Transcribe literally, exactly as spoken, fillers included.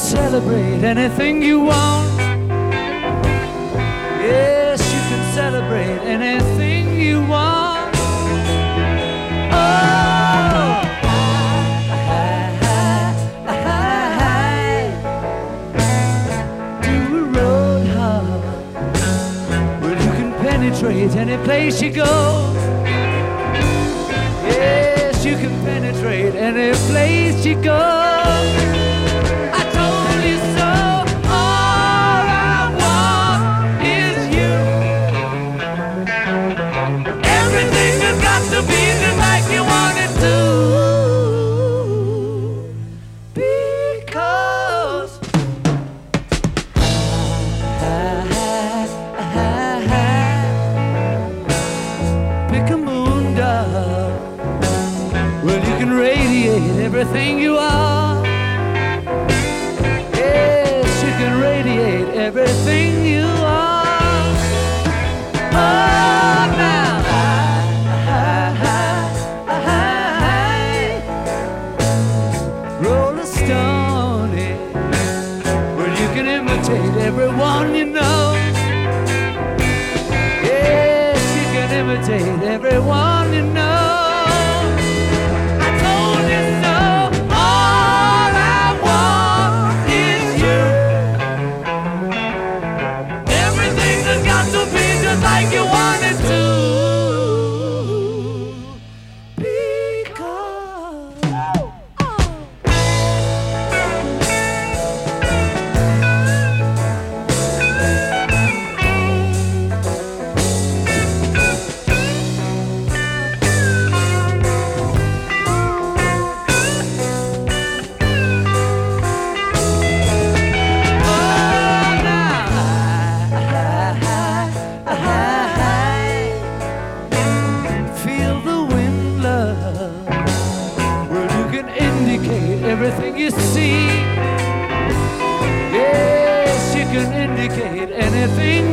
celebrate anything you want. Yes, you can celebrate anything you want. Oh, do a road hop. Well, you can penetrate any place you go. Yes, you can penetrate any place you go. I told you so. All I want is you. Everything has got to be just like you want it to. Because pick a moon dove. Well, you can radiate everything you are. Yes, you can radiate everything you are. Oh, now, roll a stone. Well, you can imitate everyone you know. Yes, you can imitate everyone you know. Like you wanted to. Because everything you see. Yes, you can indicate anything